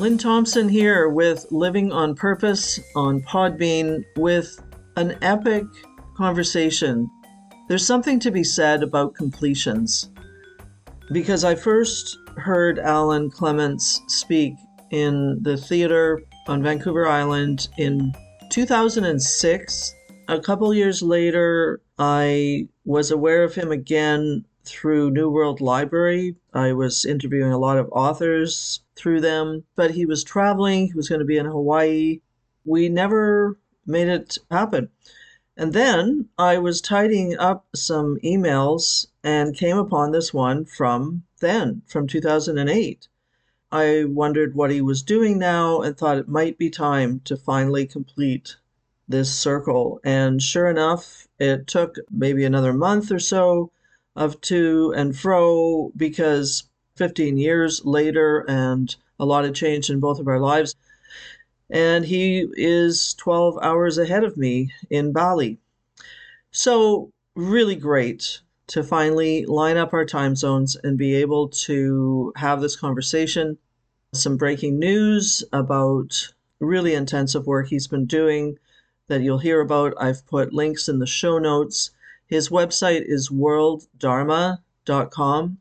Lynn Thompson here with Living on Purpose on Podbean with an epic conversation. There's something to be said about completions because I first heard Alan Clements speak in the theater on Vancouver Island in 2006. A couple years later, I was aware of him again through New World Library. I was interviewing a lot of authors through them, but he was traveling. He was going to be in Hawaii. We never made it happen. And then I was tidying up some emails and came upon this one from 2008. I wondered what he was doing now and thought it might be time to finally complete this circle. And sure enough, it took maybe another month or so of to and fro because 15 years later and a lot had changed in both of our lives. And he is 12 hours ahead of me in Bali. So, really great to finally line up our time zones and be able to have this conversation. Some breaking news about really intensive work he's been doing that you'll hear about. I've put links in the show notes. His website is worlddharma.com,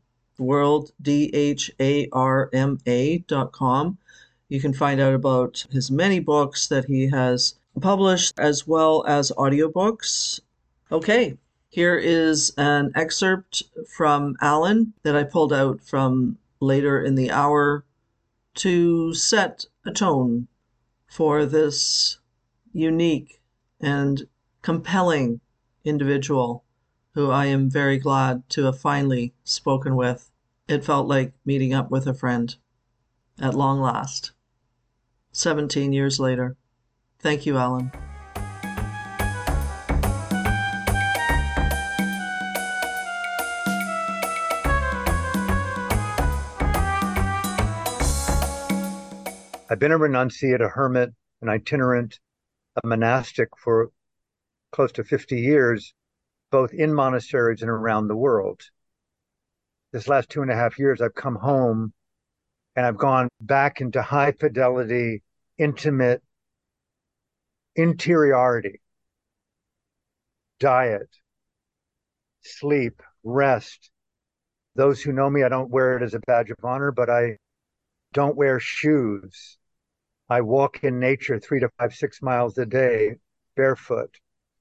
worlddharma.com. You can find out about his many books that he has published as well as audiobooks. Okay, here is an excerpt from Alan that I pulled out from later in the hour to set a tone for this unique and compelling individual who I am very glad to have finally spoken with. It felt like meeting up with a friend at long last, 17 years later. Thank you, Alan. I've been a renunciate, a hermit, an itinerant, a monastic for close to 50 years, both in monasteries and around the world. This last 2.5 years, I've come home and I've gone back into high fidelity, intimate interiority, diet, sleep, rest. Those who know me, I don't wear it as a badge of honor, but I don't wear shoes. I walk in nature 3 to 5, 6 miles a day, barefoot.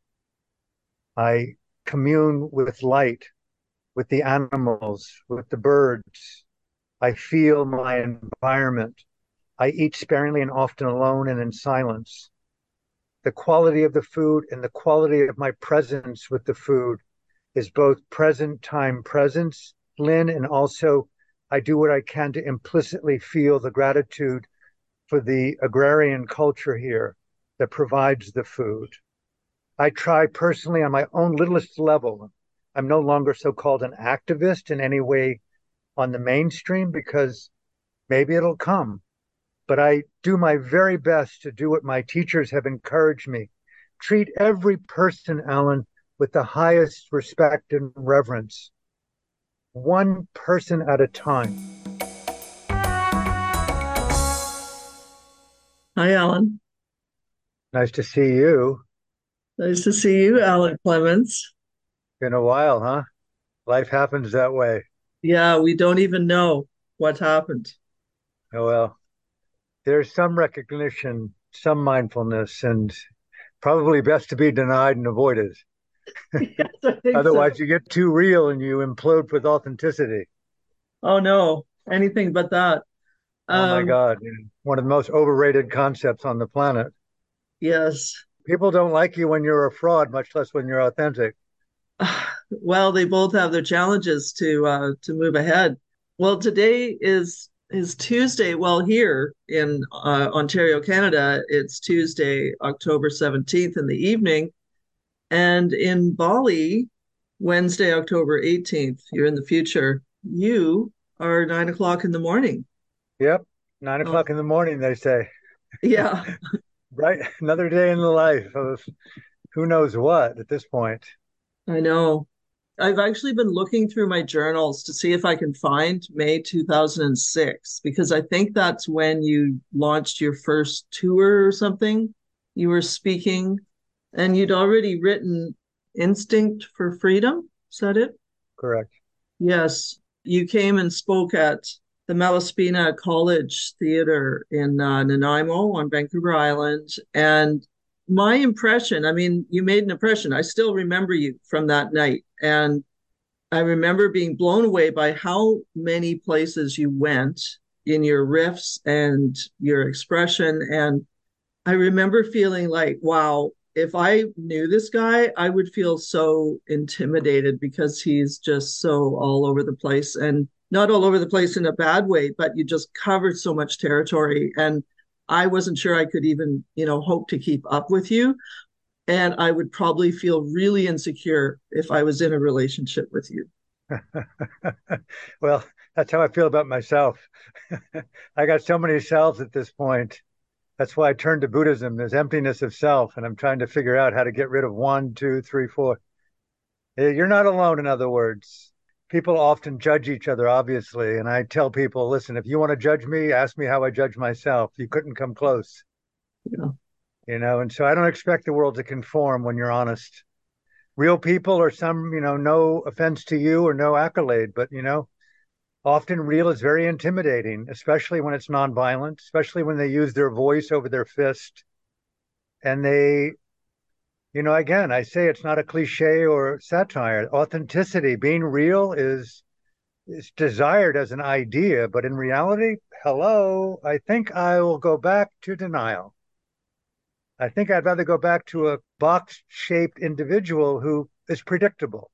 I commune with light, with the animals, with the birds. I feel my environment. I eat sparingly and often alone and in silence. The quality of the food and the quality of my presence with the food is both present time presence, Lynn, and also I do what I can to implicitly feel the gratitude for the agrarian culture here that provides the food. I try personally on my own littlest level. I'm no longer so-called an activist in any way on the mainstream because maybe it'll come. But I do my very best to do what my teachers have encouraged me. Treat every person, Alan, with the highest respect and reverence, one person at a time. Hi, Alan. Nice to see you. Nice to see you, Alan Clements. Been a while, huh? Life happens that way. Yeah, we don't even know what happened. Oh, well, there's some recognition, some mindfulness, and probably best to be denied and avoided. Yes, I think so. Otherwise, you get too real and you implode with authenticity. Oh no, anything but that. Oh my Um, God, one of the most overrated concepts on the planet. yes. People don't like you when you're a fraud, much less when you're authentic. Well, they both have their challenges to move ahead. Well, today is Tuesday. Well, here in Ontario, Canada, it's Tuesday, October 17th in the evening, and in Bali, Wednesday, October 18th. You're in the future. You are 9 o'clock in the morning. Yep, nine Oh, o'clock in the morning, they say. yeah, Right, another day in the life of who knows what at this point. I know. I've actually been looking through my journals to see if I can find May 2006, because I think that's when you launched your first tour or something. You were speaking and you'd already written Instinct for Freedom. Is that it? Correct. Yes. You came and spoke at the Malaspina College Theater in Nanaimo on Vancouver Island. And my impression, I mean, you made an impression. I still remember you from that night. And I remember being blown away by how many places you went in your riffs and your expression. And I remember feeling like, wow, if I knew this guy, I would feel so intimidated because he's just so all over the place, and not all over the place in a bad way, but you just covered so much territory. And I wasn't sure I could even, hope to keep up with you. And I would probably feel really insecure if I was in a relationship with you. Well, that's how I feel about myself. I got so many selves at this point. That's why I turned to Buddhism. There's emptiness of self, and I'm trying to figure out how to get rid of one, two, three, four. You're not alone, in other words. People often judge each other, obviously. And I tell people, listen, if you want to judge me, ask me how I judge myself. You couldn't come close, Yeah. and so I don't expect the world to conform when you're honest. Real people are some, no offense to you or no accolade, but, often real is very intimidating, especially when it's nonviolent, especially when they use their voice over their fist. And they, again, I say it's not a cliche or satire. Authenticity, being real is desired as an idea, but in reality, hello, I think I will go back to denial. I think I'd rather go back to a box shaped individual who is predictable.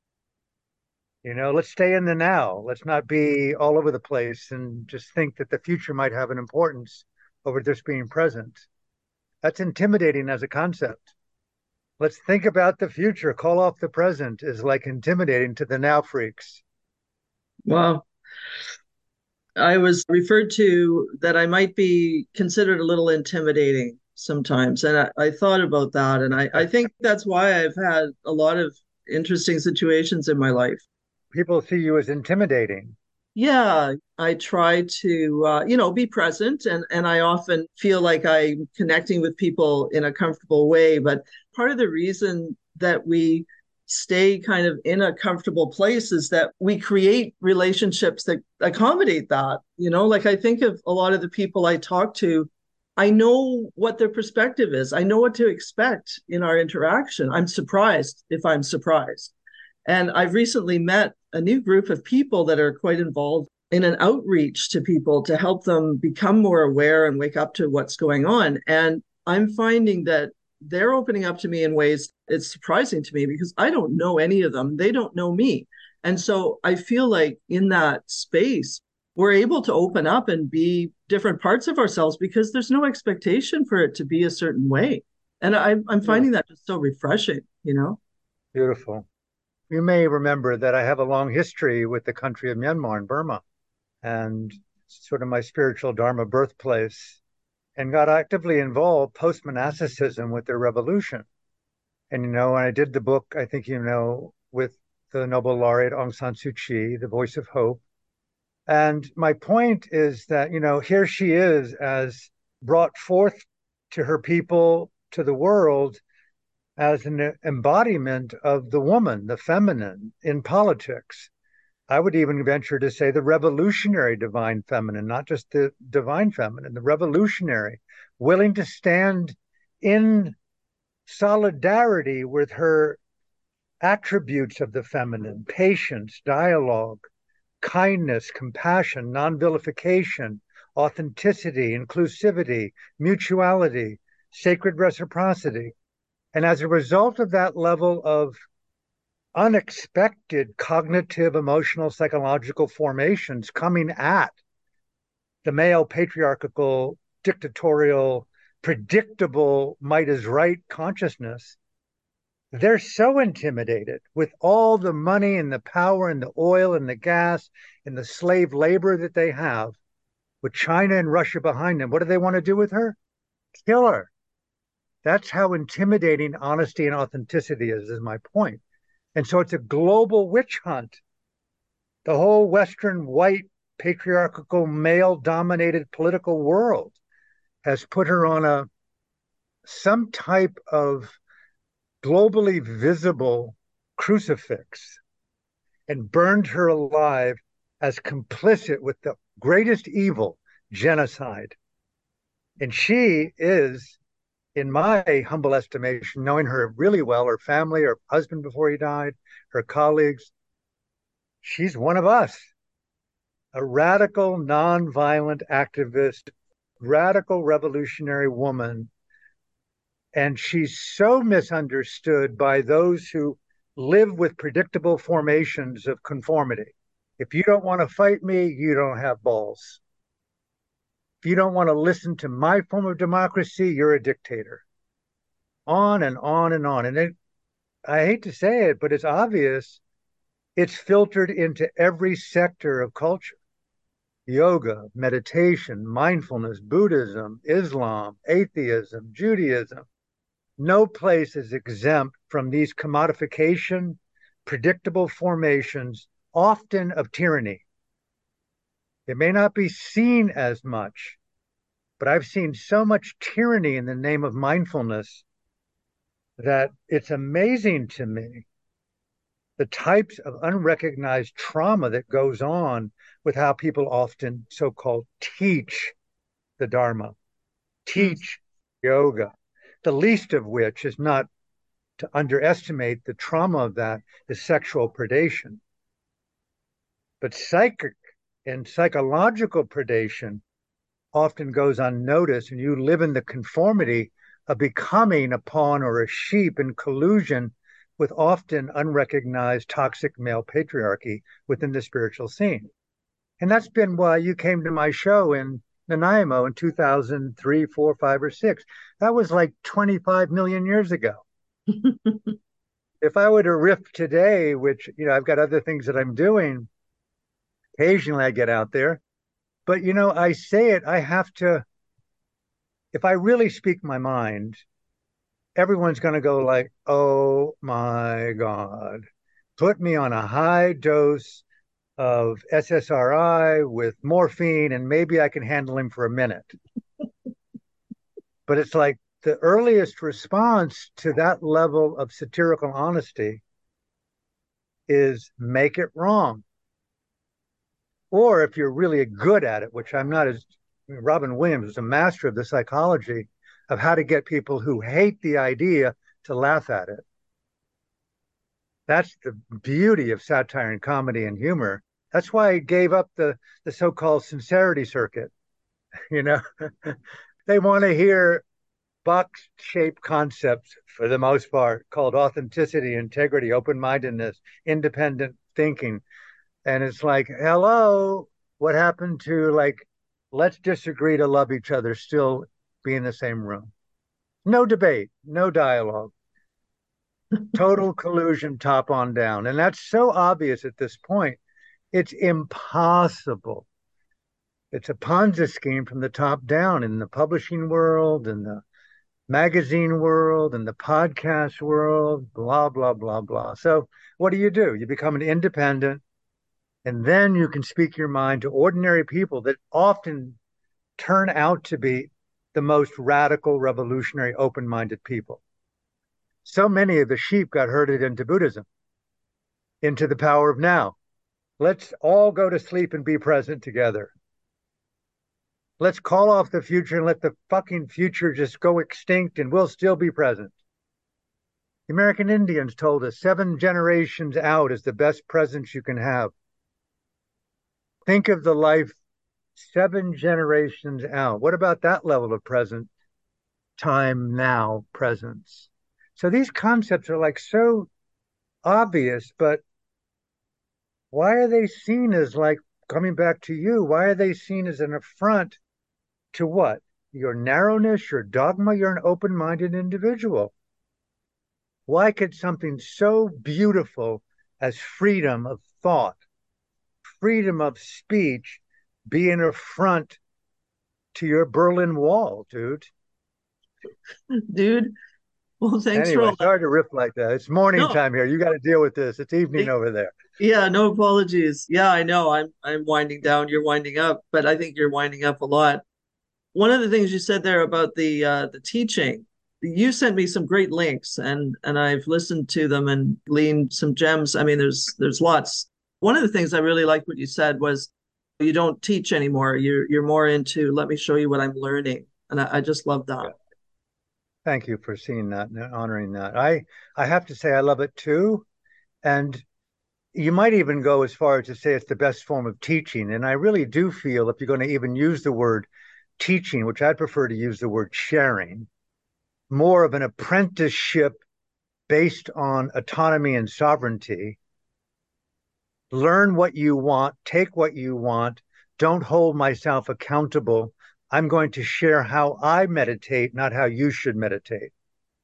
Let's stay in the now. Let's not be all over the place and just think that the future might have an importance over just being present. That's intimidating as a concept. Let's think about the future. Call off the present is like intimidating to the now freaks. Well, I was referred to that I might be considered a little intimidating sometimes. And I thought about that. And I think that's why I've had a lot of interesting situations in my life. People see you as intimidating. Yeah, I try to, be present, and I often feel like I'm connecting with people in a comfortable way. But part of the reason that we stay kind of in a comfortable place is that we create relationships that accommodate that. Like I think of a lot of the people I talk to, I know what their perspective is. I know what to expect in our interaction. I'm surprised if I'm surprised. And I've recently met a new group of people that are quite involved in an outreach to people to help them become more aware and wake up to what's going on. And I'm finding that they're opening up to me in ways it's surprising to me because I don't know any of them. They don't know me. And so I feel like in that space, we're able to open up and be different parts of ourselves because there's no expectation for it to be a certain way. And I'm finding Beautiful. that just so refreshing. Beautiful. You may remember that I have a long history with the country of Myanmar and Burma, and sort of my spiritual Dharma birthplace, and got actively involved post monasticism with their revolution. And, when I did the book, I think, with the Nobel laureate Aung San Suu Kyi, The Voice of Hope. And my point is that, here she is as brought forth to her people, to the world, as an embodiment of the woman, the feminine in politics. I would even venture to say the revolutionary divine feminine, not just the divine feminine, the revolutionary, willing to stand in solidarity with her attributes of the feminine: patience, dialogue, kindness, compassion, non vilification, authenticity, inclusivity, mutuality, sacred reciprocity. And as a result of that level of unexpected cognitive, emotional, psychological formations coming at the male patriarchal, dictatorial, predictable might is right consciousness, they're so intimidated with all the money and the power and the oil and the gas and the slave labor that they have, with China and Russia behind them. What do they want to do with her? Kill her. That's how intimidating honesty and authenticity is my point. And so it's a global witch hunt. The whole Western white patriarchal male dominated political world has put her on a some type of globally visible crucifix and burned her alive as complicit with the greatest evil, genocide. And she is, in my humble estimation, knowing her really well, her family, her husband before he died, her colleagues, she's one of us, a radical, nonviolent activist, radical revolutionary woman. And she's so misunderstood by those who live with predictable formations of conformity. If you don't want to fight me, you don't have balls. If you don't want to listen to my form of democracy, you're a dictator. On and on and on. And I hate to say it, but it's obvious it's filtered into every sector of culture: yoga, meditation, mindfulness, Buddhism, Islam, atheism, Judaism. No place is exempt from these commodification, predictable formations, often of tyranny. It may not be seen as much, but I've seen so much tyranny in the name of mindfulness that it's amazing to me the types of unrecognized trauma that goes on with how people often so-called teach the Dharma, Mm. teach yoga, the least of which is not to underestimate the trauma of that is sexual predation. But psychic and psychological predation often goes unnoticed, and you live in the conformity of becoming a pawn or a sheep in collusion with often unrecognized toxic male patriarchy within the spiritual scene. And that's been why you came to my show in Nanaimo in 2003, 4, 5, or 6. That was like 25 million years ago. If I were to riff today, which, I've got other things that I'm doing, occasionally I get out there, but, I say it, I have to, if I really speak my mind, everyone's going to go like, oh my God, put me on a high dose of SSRI with morphine and maybe I can handle him for a minute. But it's like the earliest response to that level of satirical honesty is make it wrong. Or if you're really good at it, which I'm not, as Robin Williams was a master of the psychology of how to get people who hate the idea to laugh at it. That's the beauty of satire and comedy and humor. That's why I gave up the so-called sincerity circuit. You know, they want to hear box-shaped concepts for the most part called authenticity, integrity, open-mindedness, independent thinking. And it's like, hello, what happened to like, let's disagree to love each other, still be in the same room? No debate, no dialogue, total collusion, top on down. And that's so obvious at this point. It's impossible. It's a Ponzi scheme from the top down in the publishing world, in the magazine world, in the podcast world, blah, blah, blah, blah. So what do? You become an independent, and then you can speak your mind to ordinary people that often turn out to be the most radical, revolutionary, open minded people. So many of the sheep got herded into Buddhism, into the power of now. Let's all go to sleep and be present together. Let's call off the future and let the fucking future just go extinct and we'll still be present. The American Indians told us 7 generations out is the best presence you can have. Think of the life 7 generations out. What about that level of present time now presence? So these concepts are like so obvious, but why are they seen as like coming back to you? Why are they seen as an affront to what? Your narrowness, your dogma, you're an open minded individual. Why could something so beautiful as freedom of thought, freedom of speech be an affront to your Berlin Wall, dude? Dude, Well, thanks for Anyway, all that. sorry to riff like that. It's morning No, time here. You got to deal with this. It's evening over there. yeah, no apologies. Yeah, I know. I'm winding down, you're winding up, but I think you're winding up a lot. One of the things you said there about the teaching, you sent me some great links and I've listened to them and gleaned some gems. I mean, there's lots. One of the things I really liked what you said was you don't teach anymore. You're more into let me show you what I'm learning. And I just love that. Yeah. Thank you for seeing that and honoring that. I have to say I love it too. And you might even go as far as to say it's the best form of teaching. And I really do feel if you're going to even use the word teaching, which I'd prefer to use the word sharing, more of an apprenticeship based on autonomy and sovereignty. Learn what you want, take what you want, don't hold myself accountable. I'm going to share how I meditate, not how you should meditate.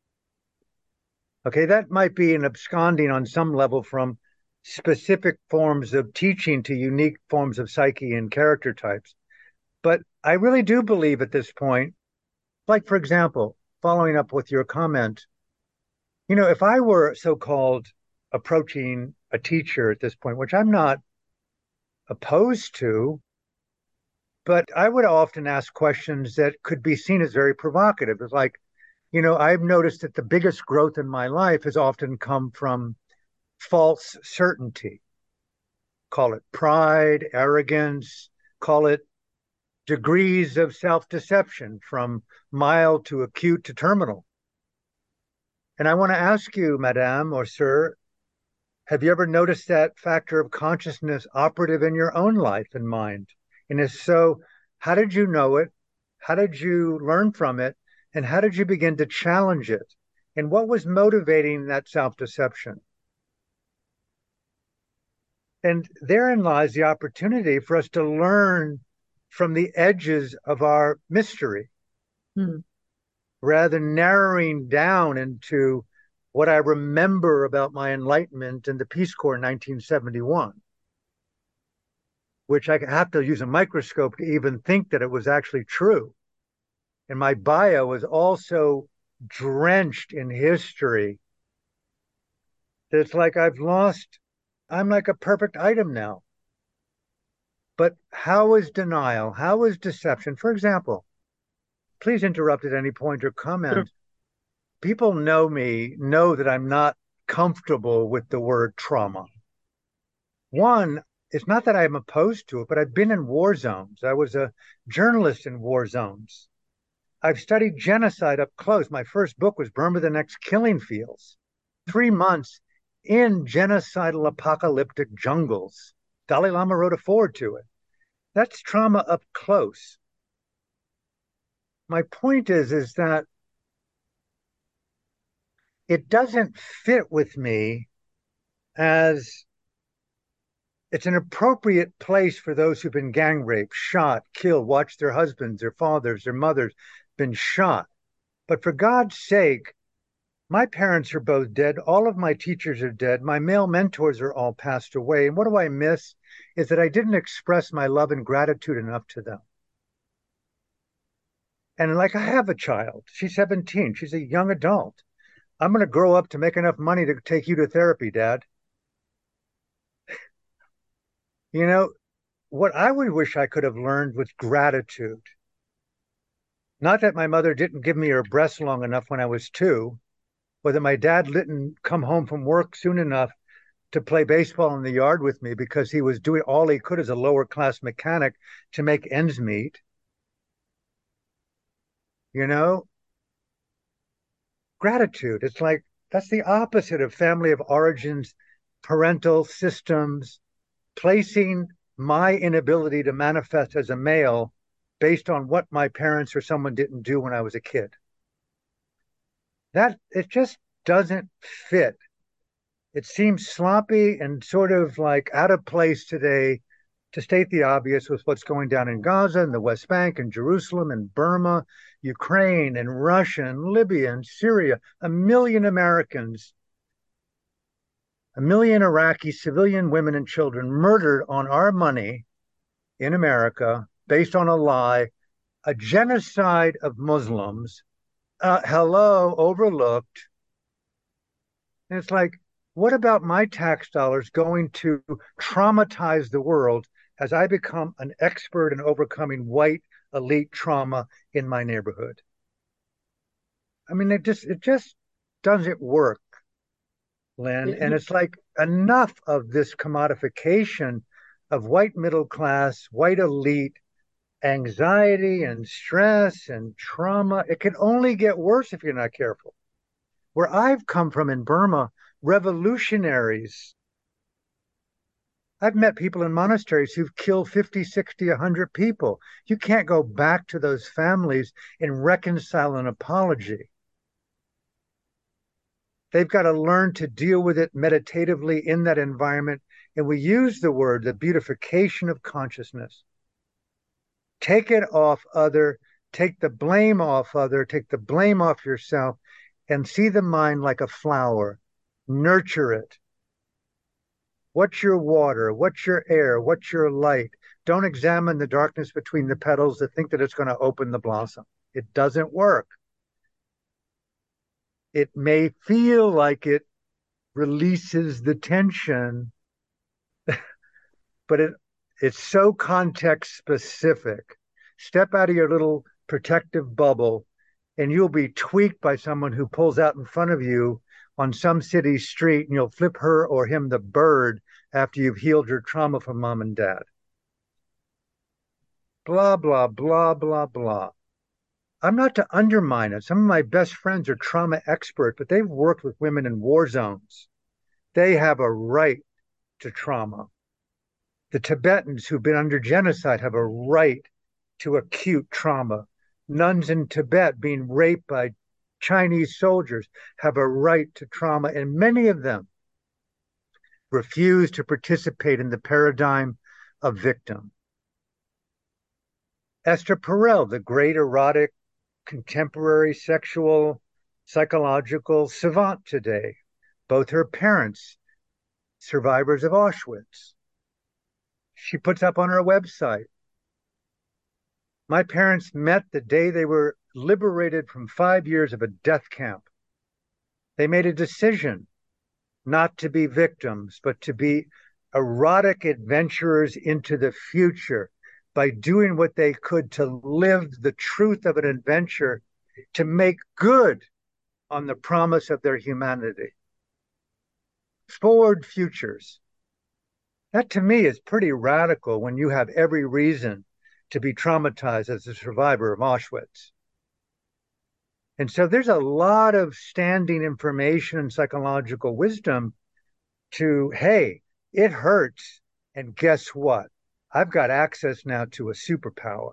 Okay, that might be an absconding on some level from specific forms of teaching to unique forms of psyche and character types. But I really do believe at this point, like, for example, following up with your comment, if I were so called approaching a teacher at this point, which I'm not opposed to, but I would often ask questions that could be seen as very provocative. It's like, I've noticed that the biggest growth in my life has often come from false certainty. Call it pride, arrogance, call it degrees of self deception from mild to acute to terminal. And I want to ask you, madame or sir, have you ever noticed that factor of consciousness operative in your own life and mind? And if so, how did you know it? How did you learn from it? And how did you begin to challenge it? And what was motivating that self deception? And therein lies the opportunity for us to learn from the edges of our mystery Hmm. rather than narrowing down into what I remember about my enlightenment in the Peace Corps in 1971, which I have to use a microscope to even think that it was actually true. And my bio was also drenched in history. It's like I'm like a perfect item now. But how is denial? How is deception? For example, please interrupt at any point or Sure. comment. People know me, know that I'm not comfortable with the word trauma. One, it's not that I'm opposed to it, but I've been in war zones. I was a journalist in war zones. I've studied genocide up close. My first book was Burma the Next Killing Fields. 3 months in genocidal apocalyptic jungles. Dalai Lama wrote a foreword to it. That's trauma up close. My point is that it doesn't fit with me as it's an appropriate place for those who've been gang raped, shot, killed, watched their husbands, their fathers, their mothers been shot. But for God's sake, my parents are both dead. All of my teachers are dead. My male mentors are all passed away. And what do I miss is that I didn't express my love and gratitude enough to them. And like I have a child, she's 17, she's a young adult. I'm going to grow up to make enough money to take you to therapy, Dad. You know, what I would wish I could have learned was gratitude. Not that my mother didn't give me her breast long enough when I was 2, or that my dad didn't come home from work soon enough to play baseball in the yard with me because he was doing all he could as a lower class mechanic to make ends meet. You know, gratitude. It's like that's the opposite of family of origins, parental systems, placing my inability to manifest as a male based on what my parents or someone didn't do when I was a kid. That it just doesn't fit. It seems sloppy and sort of like out of place today, to state the obvious, with what's going down in Gaza and the West Bank and Jerusalem and Burma, Ukraine and Russia and Libya and Syria. A million Americans, a million Iraqi civilian women and children murdered on our money in America based on a lie, a genocide of Muslims hello, overlooked. And it's like, what about my tax dollars going to traumatize the world as I become an expert in overcoming white elite trauma in my neighborhood? I mean, it just doesn't work, Lynn. And It- it's like enough of this commodification of white middle class, white elite, anxiety and stress and trauma. It can only get worse if you're not careful. Where I've come from in Burma, revolutionaries, I've met people in monasteries who've killed 50, 60, 100 people. You can't go back to those families and reconcile an apology. They've got to learn to deal with it meditatively in that environment. And we use the word, the beautification of consciousness. Take it off other, take the blame off other, take the blame off yourself, and see the mind like a flower. Nurture it. What's your water? What's your air? What's your light? Don't examine the darkness between the petals to think that it's going to open the blossom. It doesn't work. It may feel like it releases the tension, but it's so context specific. Step out of your little protective bubble and you'll be tweaked by someone who pulls out in front of you on some city street and you'll flip her or him the bird after you've healed your trauma from mom and dad. Blah, blah, blah, blah, blah. I'm not to undermine it. Some of my best friends are trauma experts, but they've worked with women in war zones. They have a right to trauma. The Tibetans who've been under genocide have a right to acute trauma. Nuns in Tibet being raped by Chinese soldiers have a right to trauma, and many of them refuse to participate in the paradigm of victim. Esther Perel, the great erotic contemporary sexual psychological savant today, both her parents, survivors of Auschwitz. She puts up on her website, my parents met the day they were liberated from 5 years of a death camp. They made a decision not to be victims, but to be erotic adventurers into the future by doing what they could to live the truth of an adventure, to make good on the promise of their humanity. Forward futures. That to me is pretty radical when you have every reason to be traumatized as a survivor of Auschwitz. And so there's a lot of standing information and psychological wisdom to, hey, it hurts. And guess what? I've got access now to a superpower.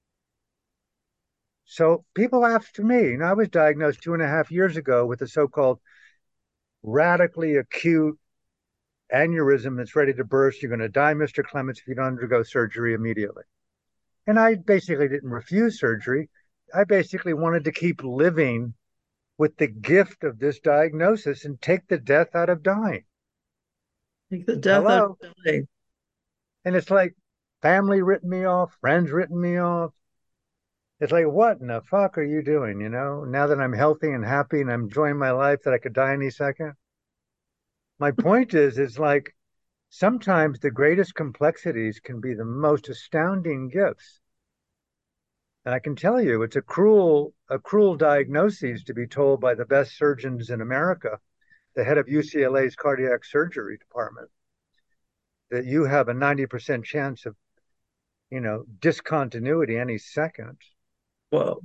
So people ask me, I was diagnosed 2.5 years ago with a so-called radically acute aneurysm that's ready to burst. You're going to die, Mr. Clements, if you don't undergo surgery immediately. And I basically didn't refuse surgery. I basically wanted to keep living with the gift of this diagnosis and take the death out of dying. Take the death out Hello. of dying. And it's like family written me off, friends written me off. It's like, what in the fuck are you doing? Now that I'm healthy and happy and I'm enjoying my life, that I could die any second. My point is, it's like sometimes the greatest complexities can be the most astounding gifts. And I can tell you, it's a cruel diagnosis to be told by the best surgeons in America, the head of UCLA's cardiac surgery department, that you have a 90% chance of, discontinuity any second. Whoa.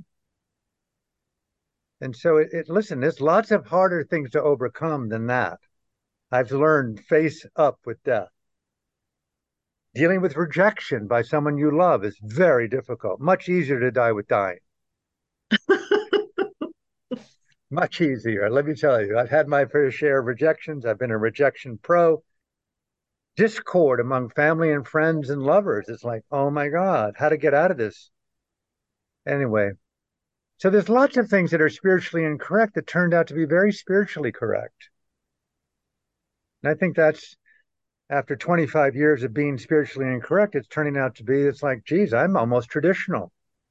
And so listen, there's lots of harder things to overcome than that. I've learned face up with death. Dealing with rejection by someone you love is very difficult. Much easier to die with dying. Much easier. Let me tell you, I've had my fair share of rejections. I've been a rejection pro. Discord among family and friends and lovers. It's like, oh my God, how to get out of this? Anyway, so there's lots of things that are spiritually incorrect that turned out to be very spiritually correct. And I think that's after 25 years of being spiritually incorrect, it's turning out to be, it's like, geez, I'm almost traditional.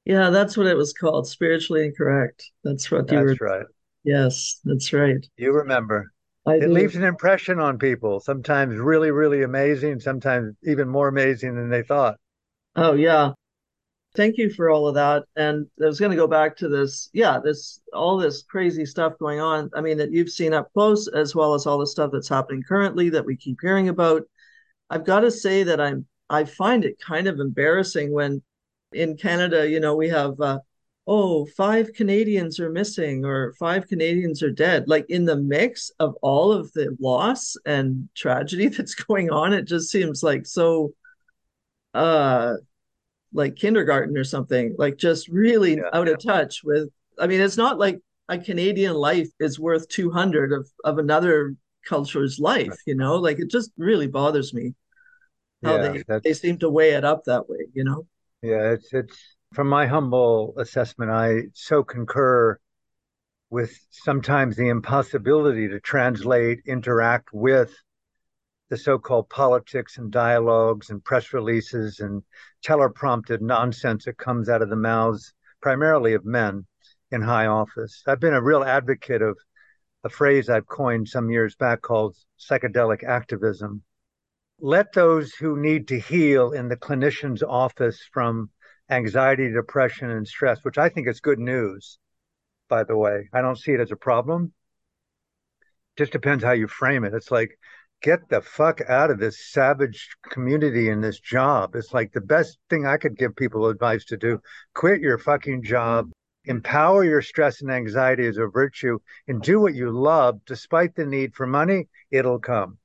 Yeah, that's what it was called, spiritually incorrect. That's what you were. That's right. Yes, that's right. You remember. I It do. leaves an impression on people, sometimes really, really amazing, sometimes even more amazing than they thought. Oh, yeah. Thank you for all of that. And I was going to go back to this, yeah, this all this crazy stuff going on. I mean, that you've seen up close, as well as all the stuff that's happening currently that we keep hearing about. I've got to say that I find it kind of embarrassing when in Canada, we have oh, 5 Canadians are missing or 5 Canadians are dead. Like in the mix of all of the loss and tragedy that's going on, it just seems like so uh like kindergarten or something, like just really Yeah. out of touch with. I mean, it's not like a Canadian life is worth 200 of another culture's life, like it just really bothers me how Yeah, they that's seem to weigh it up that way. yeah, it's from my humble assessment, I so concur with sometimes the impossibility to translate, interact with the so-called politics and dialogues and press releases and teleprompted nonsense that comes out of the mouths primarily of men in high office. I've been a real advocate of a phrase I've coined some years back called psychedelic activism. Let those who need to heal in the clinician's office from anxiety, depression, and stress, which I think is good news, by the way. I don't see it as a problem. Just depends how you frame it. It's like, get the fuck out of this savage community in this job. It's like the best thing I could give people advice to do. Quit your fucking job, empower your stress and anxiety as a virtue, and do what you love despite the need for money. It'll come.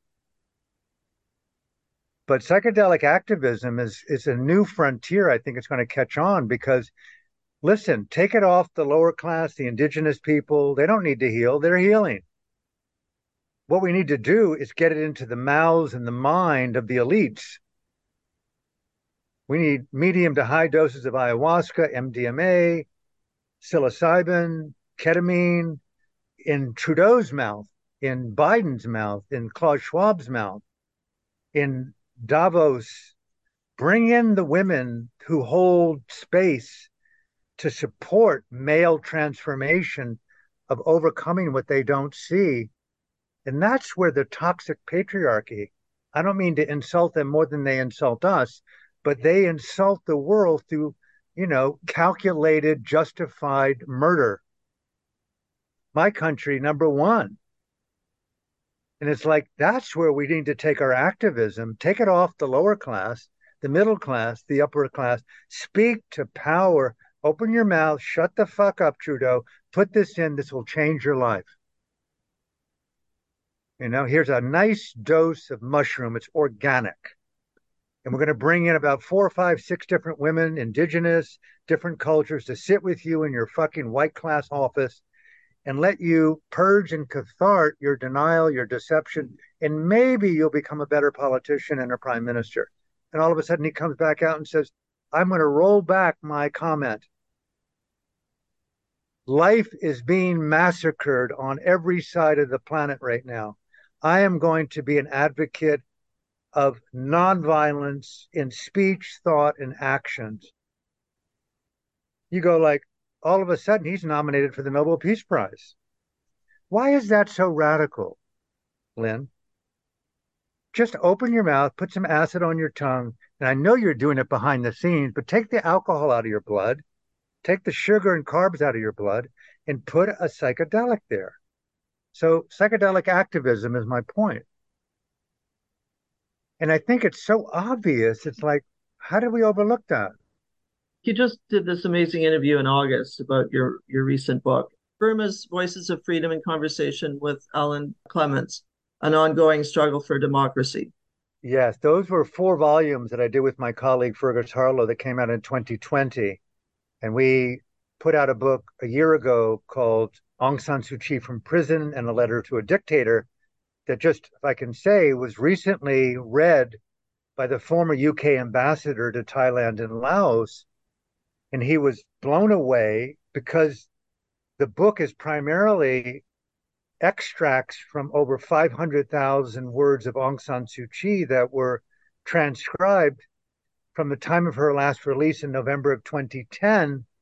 But psychedelic activism is a new frontier. I think it's going to catch on because listen, take it off the lower class, the indigenous people. They don't need to heal, they're healing. What we need to do is get it into the mouths and the mind of the elites. We need medium to high doses of ayahuasca, MDMA, psilocybin, ketamine in Trudeau's mouth, in Biden's mouth, in Klaus Schwab's mouth, in Davos. Bring in the women who hold space to support male transformation of overcoming what they don't see. And that's where the toxic patriarchy, I don't mean to insult them more than they insult us, but they insult the world through, calculated, justified murder. My country, number one. And it's like, that's where we need to take our activism, take it off the lower class, the middle class, the upper class, speak to power, open your mouth, shut the fuck up, Trudeau, put this in, this will change your life. Here's a nice dose of mushroom. It's organic. And we're going to bring in about 4, 5, 6 different women, indigenous, different cultures to sit with you in your fucking white class office and let you purge and cathart your denial, your deception, and maybe you'll become a better politician and a prime minister. And all of a sudden he comes back out and says, I'm going to roll back my comment. Life is being massacred on every side of the planet right now. I am going to be an advocate of nonviolence in speech, thought, and actions. You go like, all of a sudden he's nominated for the Nobel Peace Prize. Why is that so radical, Lynn? Just open your mouth, put some acid on your tongue, and I know you're doing it behind the scenes, but take the alcohol out of your blood, take the sugar and carbs out of your blood, and put a psychedelic there. So psychedelic activism is my point. And I think it's so obvious. It's like, how did we overlook that? You just did this amazing interview in August about your recent book, Burma's Voices of Freedom and Conversation with Alan Clements, an ongoing struggle for democracy. Yes, those were 4 volumes that I did with my colleague Fergus Harlow that came out in 2020. And we put out a book a year ago called Aung San Suu Kyi from Prison and a Letter to a Dictator that just, if I can say, was recently read by the former UK ambassador to Thailand and Laos. And he was blown away because the book is primarily extracts from over 500,000 words of Aung San Suu Kyi that were transcribed from the time of her last release in November of 2010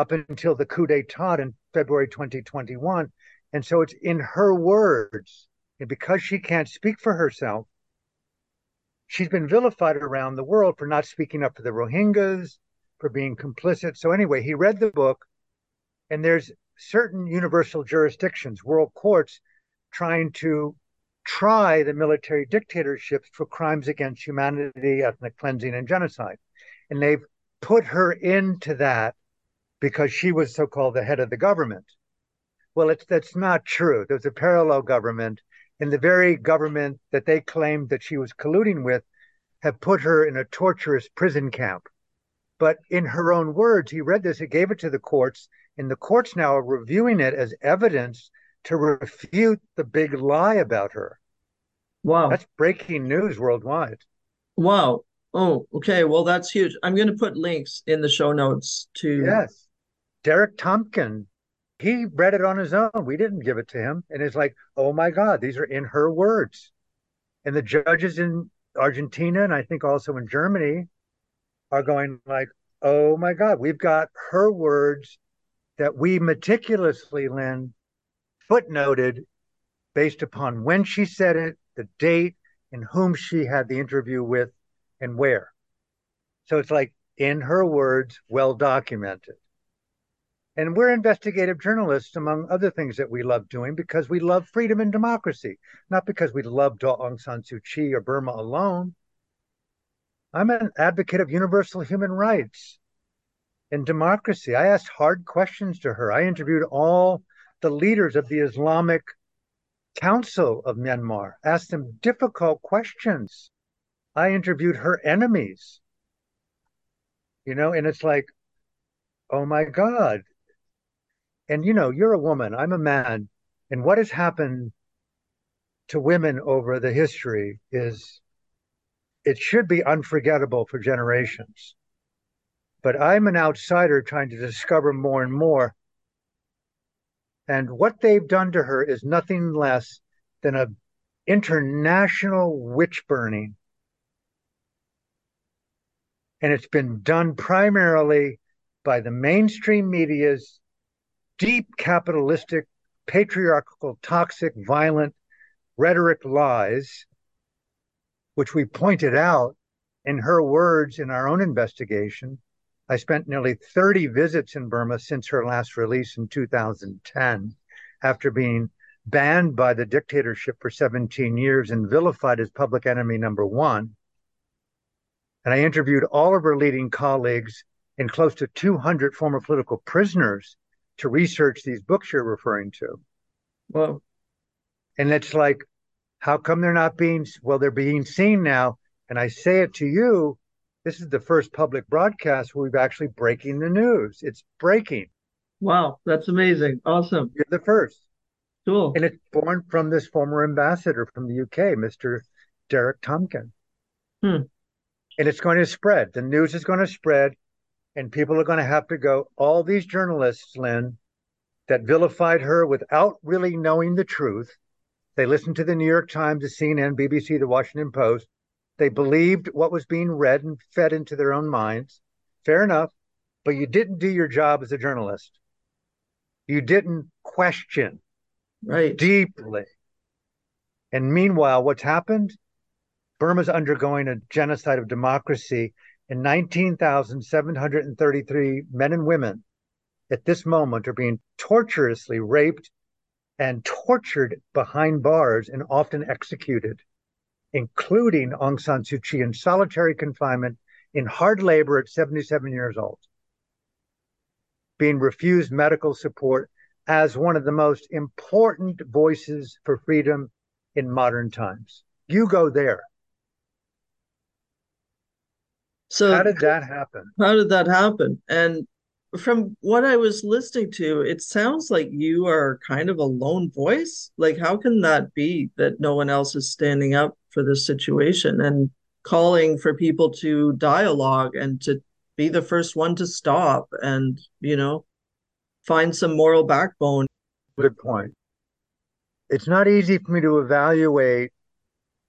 up until the coup d'etat in February 2021. And so it's in her words. And because she can't speak for herself, she's been vilified around the world for not speaking up for the Rohingyas, for being complicit. So anyway, he read the book, and there's certain universal jurisdictions, world courts, trying to try the military dictatorships for crimes against humanity, ethnic cleansing, and genocide. And they've put her into that because she was so-called the head of the government. Well, that's not true. There's a parallel government, and the very government that they claimed that she was colluding with have put her in a torturous prison camp. But in her own words, he read this, he gave it to the courts, and the courts now are reviewing it as evidence to refute the big lie about her. Wow. That's breaking news worldwide. Wow. Oh, okay. Well, that's huge. I'm going to put links in the show notes to. Yes. Derek Tompkin, he read it on his own. We didn't give it to him. And it's like, oh my God, these are in her words. And the judges in Argentina, and I think also in Germany, are going like, oh my God, we've got her words that we meticulously, Lynn, footnoted based upon when she said it, the date, and whom she had the interview with and where. So it's like in her words, well documented. And we're investigative journalists, among other things that we love doing, because we love freedom and democracy, not because we love Aung San Suu Kyi or Burma alone. I'm an advocate of universal human rights and democracy. I asked hard questions to her. I interviewed all the leaders of the Islamic Council of Myanmar, asked them difficult questions. I interviewed her enemies, and it's like, oh my God. And, you're a woman, I'm a man. And what has happened to women over the history is it should be unforgettable for generations. But I'm an outsider trying to discover more and more. And what they've done to her is nothing less than an international witch burning. And it's been done primarily by the mainstream media's deep capitalistic, patriarchal, toxic, violent rhetoric lies, which we pointed out in her words in our own investigation. I spent nearly 30 visits in Burma since her last release in 2010, after being banned by the dictatorship for 17 years and vilified as public enemy number one. And I interviewed all of her leading colleagues and close to 200 former political prisoners to research these books you're referring to. Well, and it's like, how come they're not being, well, they're being seen now. And I say it to you, this is the first public broadcast where we've actually breaking the news. It's breaking. Wow, that's amazing. Awesome. You're the first. Cool. And it's born from this former ambassador from the UK, Mr. Derek Tompkin. Hmm. And it's going to spread. The news is going to spread. And people are going to have to go, all these journalists, Lynn, that vilified her without really knowing the truth. They listened to the New York Times, the CNN, BBC, the Washington Post. They believed what was being read and fed into their own minds. Fair enough. But you didn't do your job as a journalist. You didn't question deeply. And meanwhile, what's happened? Burma's undergoing a genocide of democracy, and 19,733 men and women at this moment are being torturously raped and tortured behind bars and often executed, including Aung San Suu Kyi in solitary confinement in hard labor at 77 years old, being refused medical support as one of the most important voices for freedom in modern times. You go there. So how did that happen? How did that happen? And from what I was listening to, it sounds like you are kind of a lone voice. Like, how can that be that no one else is standing up for this situation and calling for people to dialogue and to be the first one to stop and, find some moral backbone? Good point. It's not easy for me to evaluate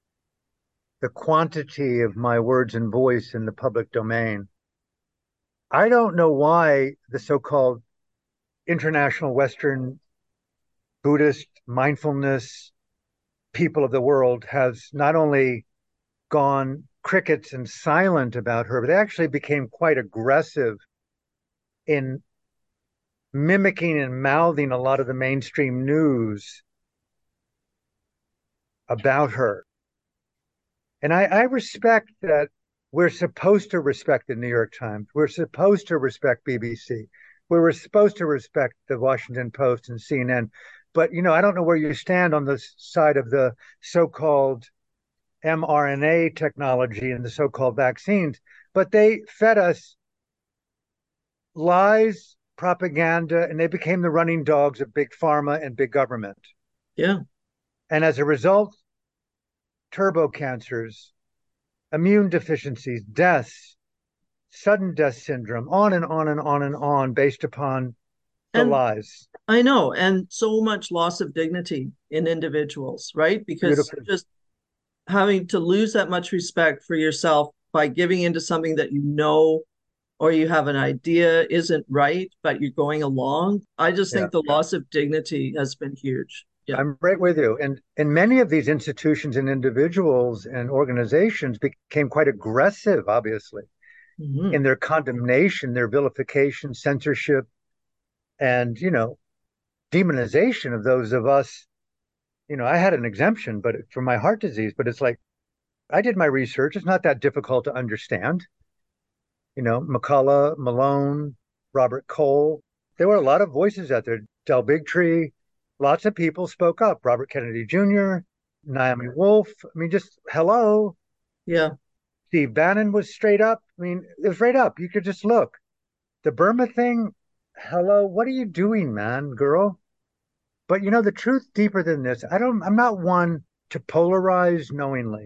the quantity of my words and voice in the public domain. I don't know why the so-called international Western Buddhist mindfulness people of the world has not only gone crickets and silent about her, but they actually became quite aggressive in mimicking and mouthing a lot of the mainstream news about her. And I respect that we're supposed to respect the New York Times. We're supposed to respect BBC. We're supposed to respect the Washington Post and CNN. But, I don't know where you stand on the side of the so-called mRNA technology and the so-called vaccines, but they fed us lies, propaganda, and they became the running dogs of big pharma and big government. Yeah. And as a result, turbo cancers, immune deficiencies, deaths, sudden death syndrome, on and on and on and on, based upon the And lies. I know, and so much loss of dignity in individuals, right? Because Beautifully. just having to lose that much respect for yourself by giving into something that you know or you have an idea isn't right, but you're going along. I just Yeah. think the loss of dignity has been huge. Yeah. I'm right with you. And many of these institutions and individuals and organizations became quite aggressive, obviously, in Mhm. their condemnation, their vilification, censorship, and, demonization of those of us. I had an exemption, but for my heart disease, but it's like I did my research. It's not that difficult to understand. McCullough, Malone, Robert Cole. There were a lot of voices out there. Del Bigtree, lots of people spoke up. Robert Kennedy Jr., Naomi Wolf. I mean, just hello. Yeah. Steve Bannon was straight up. I mean, it was right up. You could just look. The Burma thing, hello, what are you doing, man, girl? But the truth deeper than this, I'm not one to polarize knowingly.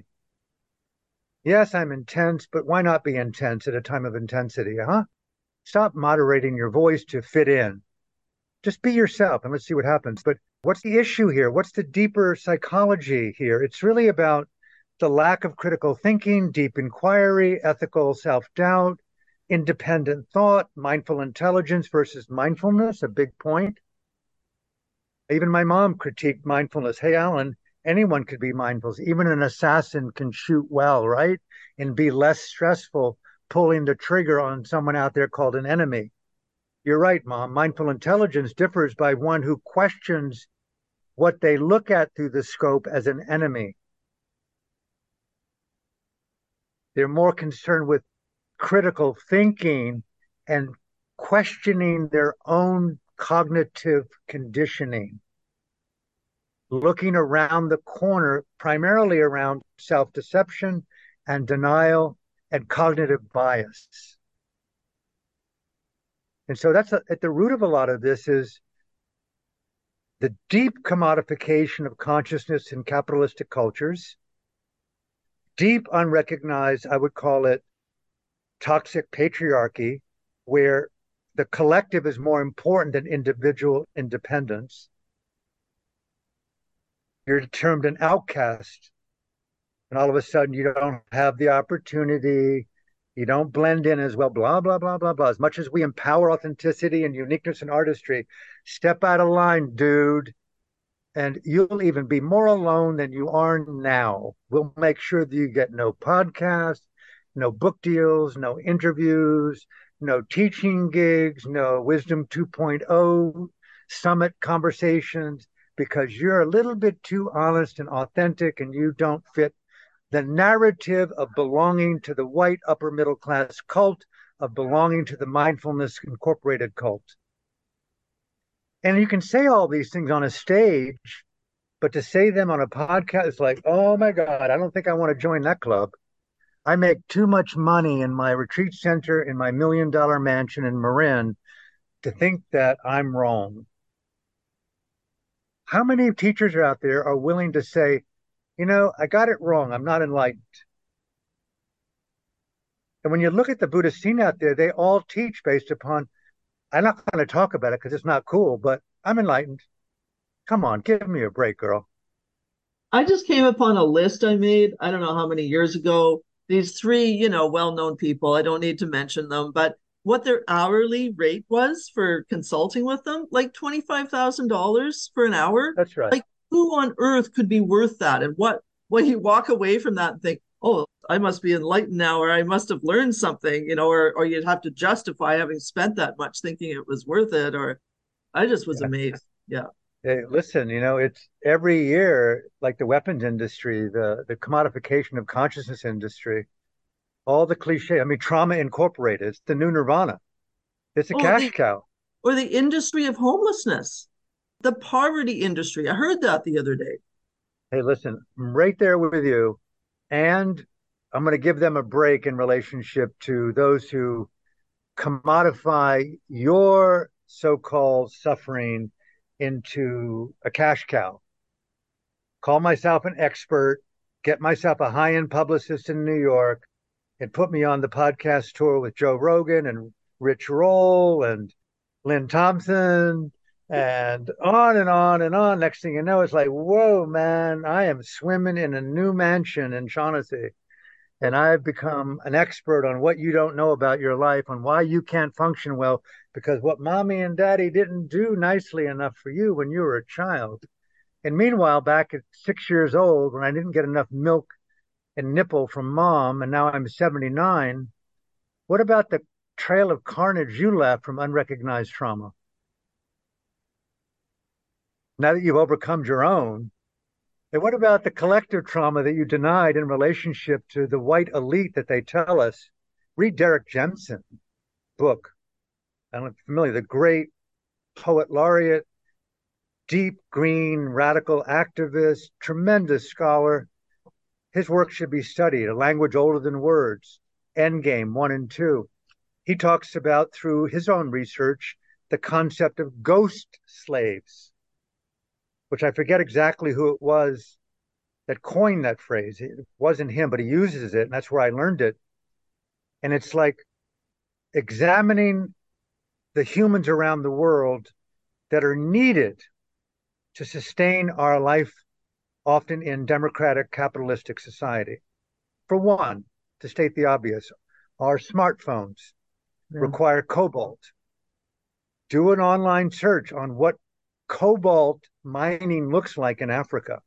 Yes, I'm intense, but why not be intense at a time of intensity, huh? Stop moderating your voice to fit in. Just be yourself and let's see what happens. But what's the issue here? What's the deeper psychology here? It's really about the lack of critical thinking, deep inquiry, ethical self doubt, independent thought, mindful intelligence versus mindfulness, a big point. Even my mom critiqued mindfulness. Hey, Alan, anyone could be mindful. Even an assassin can shoot well, right? And be less stressful pulling the trigger on someone out there called an enemy. You're right, Mom. Mindful intelligence differs by one who questions what they look at through the scope as an enemy. They're more concerned with critical thinking and questioning their own cognitive conditioning, looking around the corner, primarily around self deception and denial and cognitive bias. And so that's at the root of a lot of this is the deep commodification of consciousness in capitalistic cultures, deep unrecognized, I would call it toxic patriarchy, where the collective is more important than individual independence. You're termed an outcast, and all of a sudden you don't have the opportunity, you don't blend in as well, blah, blah, blah, blah, blah. As much as we empower authenticity and uniqueness and artistry, step out of line, dude. And you'll even be more alone than you are now. We'll make sure that you get no podcasts, no book deals, no interviews, no teaching gigs, no Wisdom 2.0 summit conversations, because you're a little bit too honest and authentic and you don't fit the narrative of belonging to the white upper middle class cult, of belonging to the mindfulness incorporated cult. And you can say all these things on a stage, but to say them on a podcast, it's like, oh my God, I don't think I want to join that club. I make too much money in my retreat center in my $1 million mansion in Marin to think that I'm wrong. How many teachers are out there are willing to say, I got it wrong. I'm not enlightened. And when you look at the Buddhist scene out there, they all teach based upon, I'm not going to talk about it because it's not cool, but I'm enlightened. Come on, give me a break, girl. I just came upon a list I made, I don't know how many years ago. These three, well known people, I don't need to mention them, but what their hourly rate was for consulting with them? Like $25,000 for an hour? That's right. Like who on earth could be worth that? And what you walk away from that and think, oh, I must be enlightened now, or I must have learned something, or you'd have to justify having spent that much thinking it was worth it, or I just was Yeah. amazed. Yeah. Hey, listen, it's every year, like the weapons industry, the commodification of consciousness industry, all the cliche. I mean, Trauma Incorporated, it's the new Nirvana. It's a Oh, cash cow. the industry of homelessness, the poverty industry. I heard that the other day. Hey, listen, I'm right there with you. And I'm going to give them a break in relationship to those who commodify your so-called suffering into a cash cow. Call myself an expert, get myself a high-end publicist in New York, and put me on the podcast tour with Joe Rogan and Rich Roll and Lynn Thompson and on and on and on. Next thing you know, it's like, whoa, man, I am swimming in a new mansion in Shaughnessy. And I've become an expert on what you don't know about your life, on why you can't function well, because what mommy and daddy didn't do nicely enough for you when you were a child. And meanwhile, back at 6 years old, when I didn't get enough milk and nipple from mom, and now I'm 79, what about the trail of carnage you left from unrecognized trauma? Now that you've overcome your own, and what about the collective trauma that you denied in relationship to the white elite that they tell us? Read Derek Jensen's book. I don't know if you're familiar, the great poet laureate, deep green radical activist, tremendous scholar. His work should be studied, A Language Older Than Words, Endgame 1 and 2. He talks about, through his own research, the concept of ghost slaves, which I forget exactly who it was that coined that phrase. It wasn't him, but he uses it, and that's where I learned it. And it's like examining the humans around the world that are needed to sustain our life, often in democratic capitalistic society. For one, to state the obvious, our smartphones Yeah. require cobalt. Do an online search on what cobalt mining looks like in Africa.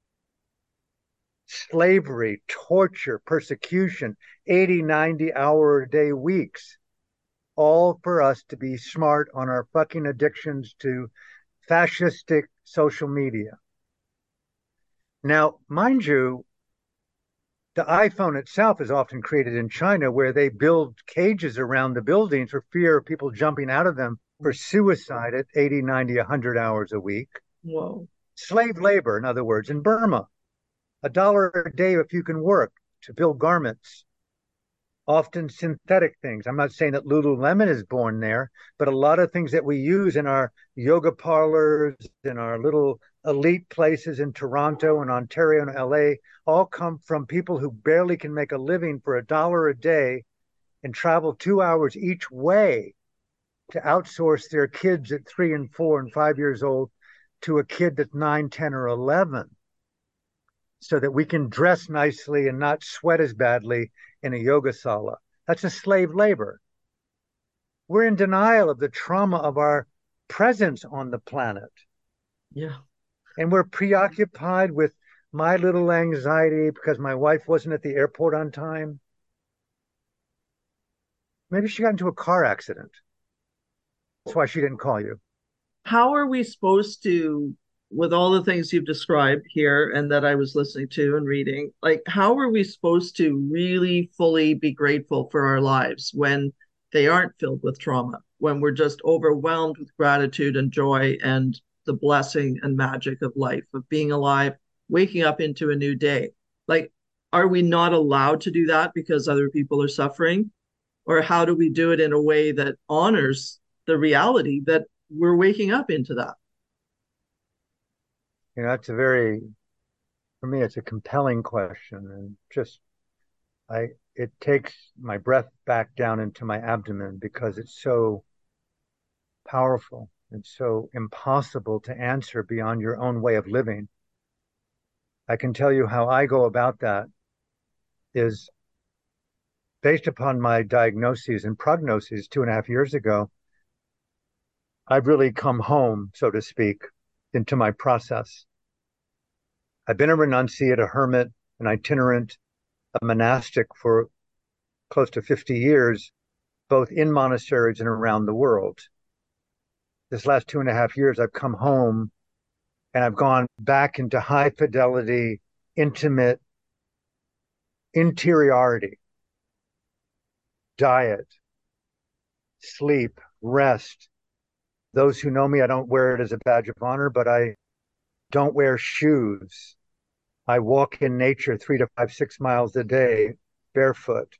Slavery, torture, persecution, 80, 90-hour a day weeks, all for us to be smart on our fucking addictions to fascistic social media. Now, mind you, the iPhone itself is often created in China where they build cages around the buildings for fear of people jumping out of them for suicide at 80, 90, 100 hours a week. Whoa. Slave labor, in other words, in Burma, $1 a day if you can work to build garments, often synthetic things. I'm not saying that Lululemon is born there, but a lot of things that we use in our yoga parlors, in our little elite places in Toronto and Ontario and LA, all come from people who barely can make a living for $1 a day and travel 2 hours each way to outsource their kids at 3 and 4 and 5 years old to a kid that's 9, 10, or 11, so that we can dress nicely and not sweat as badly in a yoga sala. That's a slave labor. We're in denial of the trauma of our presence on the planet. Yeah. And we're preoccupied with my little anxiety because my wife wasn't at the airport on time. Maybe she got into a car accident. That's why she didn't call you. How are we supposed to, with all the things you've described here and that I was listening to and reading, like, how are we supposed to really fully be grateful for our lives when they aren't filled with trauma, when we're just overwhelmed with gratitude and joy and the blessing and magic of life, of being alive, waking up into a new day? Like, are we not allowed to do that because other people are suffering? Or how do we do it in a way that honors the reality that we're waking up into that? That's a very, for me, it's a compelling question. And just, it takes my breath back down into my abdomen because it's so powerful and so impossible to answer beyond your own way of living. I can tell you how I go about that is based upon my diagnoses and prognoses 2.5 years ago, I've really come home, so to speak, into my process. I've been a renunciate, a hermit, an itinerant, a monastic for close to 50 years, both in monasteries and around the world. This last 2.5 years, I've come home and I've gone back into high fidelity, intimate interiority, diet, sleep, rest. Those who know me, I don't wear it as a badge of honor, but I don't wear shoes. I walk in nature 3 to 5, 6 miles a day, barefoot.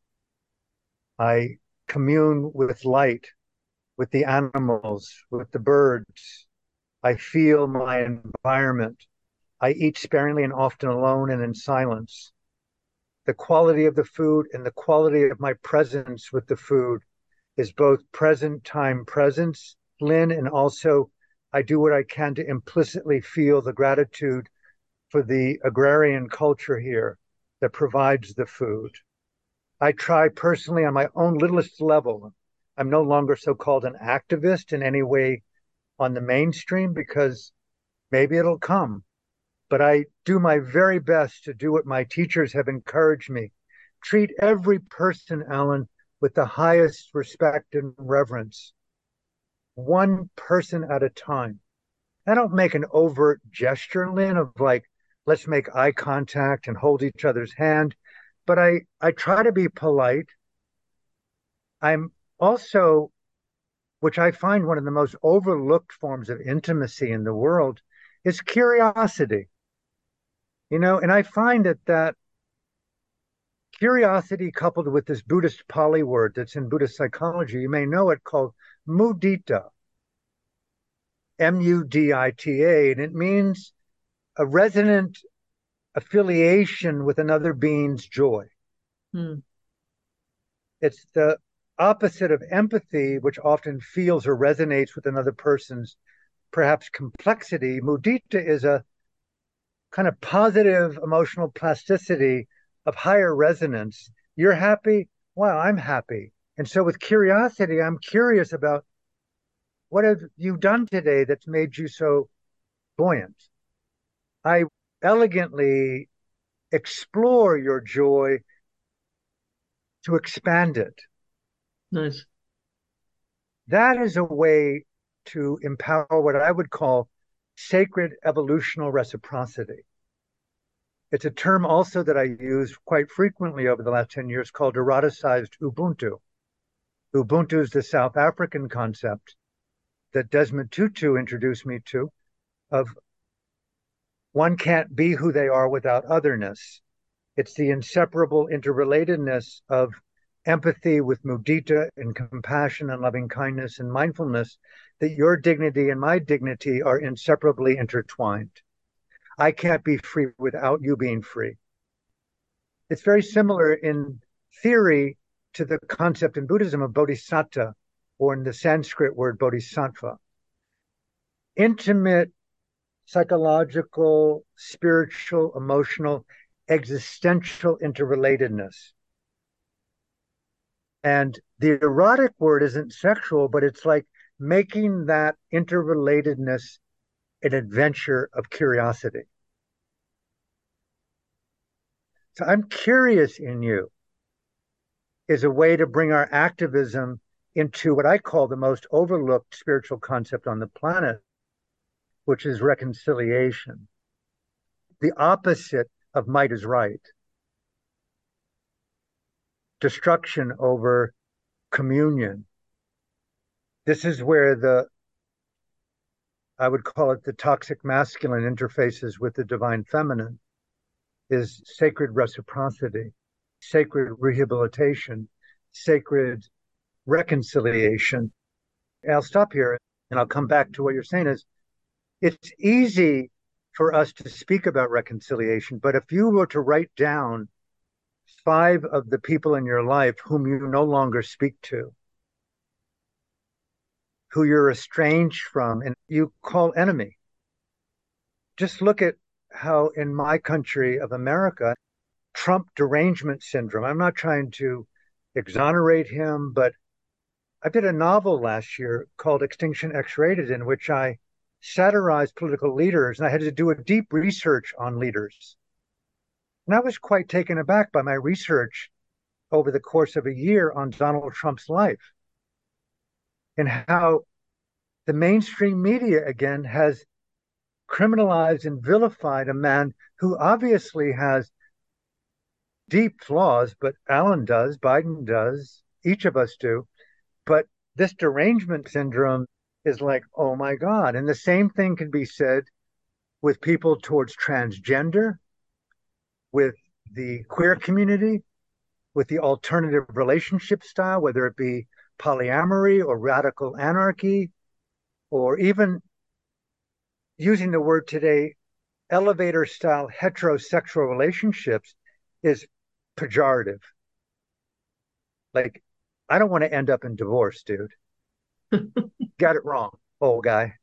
I commune with light, with the animals, with the birds. I feel my environment. I eat sparingly and often alone and in silence. The quality of the food and the quality of my presence with the food is both present time presence, Lynn, and also I do what I can to implicitly feel the gratitude for the agrarian culture here that provides the food. I try personally on my own littlest level. I'm no longer so called an activist in any way on the mainstream because maybe it'll come. But I do my very best to do what my teachers have encouraged me. Treat every person, Alan, with the highest respect and reverence, one person at a time. I don't make an overt gesture, Lynn, of like, let's make eye contact and hold each other's hand. But I try to be polite. I'm also, which I find one of the most overlooked forms of intimacy in the world, is curiosity. And I find that curiosity coupled with this Buddhist Pali word that's in Buddhist psychology, you may know it, called mudita, Mudita, and it means a resonant affiliation with another being's joy. Hmm. It's the opposite of empathy, which often feels or resonates with another person's perhaps complexity. Mudita is a kind of positive emotional plasticity of higher resonance. You're happy? Wow, I'm happy. And so with curiosity, I'm curious about what have you done today that's made you so buoyant? I elegantly explore your joy to expand it. Nice. That is a way to empower what I would call sacred evolutional reciprocity. It's a term also that I use quite frequently over the last 10 years called eroticized Ubuntu. Ubuntu is the South African concept that Desmond Tutu introduced me to of one can't be who they are without otherness. It's the inseparable interrelatedness of empathy with mudita and compassion and loving kindness and mindfulness, that your dignity and my dignity are inseparably intertwined. I can't be free without you being free. It's very similar in theory to the concept in Buddhism of bodhisattva, or in the Sanskrit word bodhisattva. Intimate, psychological, spiritual, emotional, existential interrelatedness. And the erotic word isn't sexual, but it's like making that interrelatedness an adventure of curiosity. So I'm curious in you is a way to bring our activism into what I call the most overlooked spiritual concept on the planet, which is reconciliation. The opposite of might is right. Destruction over communion. This is where I would call it the toxic masculine interfaces with the divine feminine, is sacred reciprocity, sacred rehabilitation, sacred reconciliation. And I'll stop here and I'll come back to what you're saying is it's easy for us to speak about reconciliation, but if you were to write down 5 of the people in your life whom you no longer speak to, who you're estranged from and you call enemy, just look at how in my country of America, Trump derangement syndrome, I'm not trying to exonerate him, but I did a novel last year called Extinction X-Rated, in which I satirized political leaders, and I had to do a deep research on leaders. And I was quite taken aback by my research over the course of a year on Donald Trump's life and how the mainstream media again has criminalized and vilified a man who obviously has deep flaws, but Alan does, Biden does, each of us do. But this derangement syndrome is like, oh my God. And the same thing can be said with people towards transgender, with the queer community, with the alternative relationship style, whether it be polyamory or radical anarchy, or even using the word today, elevator style heterosexual relationships is pejorative. Like, I don't want to end up in divorce, dude. Got it wrong, old guy.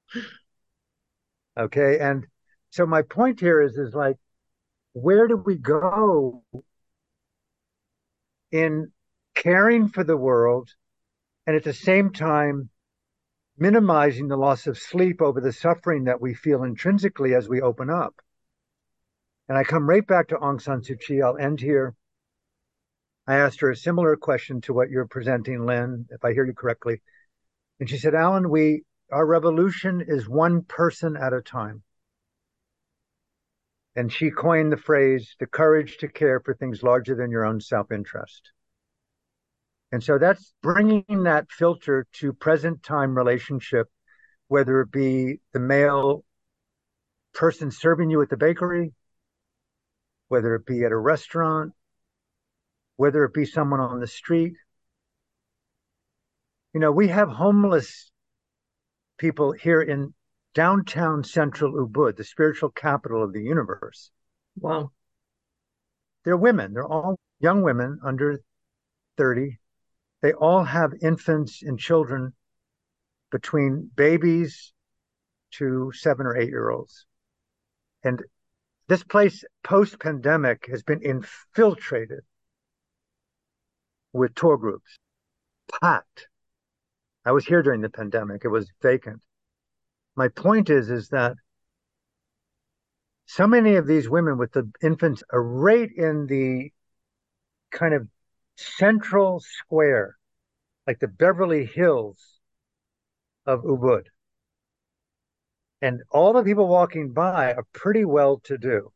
Okay. And so my point here is like, where do we go in caring for the world and at the same time minimizing the loss of sleep over the suffering that we feel intrinsically as we open up? And I come right back to Aung San Suu Kyi. I'll end here. I asked her a similar question to what you're presenting, Lynn, if I hear you correctly. And she said, Alan, our revolution is one person at a time. And she coined the phrase, the courage to care for things larger than your own self-interest. And so that's bringing that filter to present time relationship, whether it be the male person serving you at the bakery, whether it be at a restaurant, whether it be someone on the street. You know, we have homeless people here in downtown central Ubud, the spiritual capital of the universe. Wow. They're women. They're all young women under 30. They all have infants and children between babies to 7 or 8 year olds. And this place post-pandemic has been infiltrated with tour groups, packed. I was here during the pandemic. It was vacant. My point is that so many of these women with the infants are right in the kind of central square, like the Beverly Hills of Ubud. And all the people walking by are pretty well to do.